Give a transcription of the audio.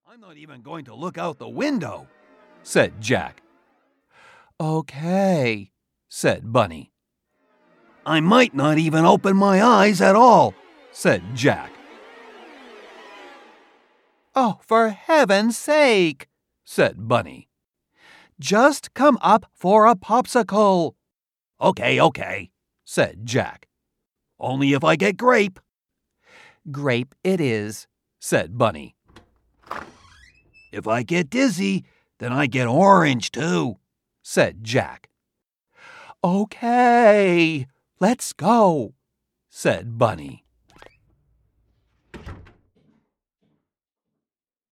I'm not even going to look out the window, said Jack. Okay, said Bunny. I might not even open my eyes at all, said Jack. Oh, for heaven's sake, said Bunny. Just come up for a popsicle. Okay, said Jack. Only if I get grape. Grape it is, said Bunny. If I get dizzy, then I get orange too, said Jack. Okay, let's go, said Bunny.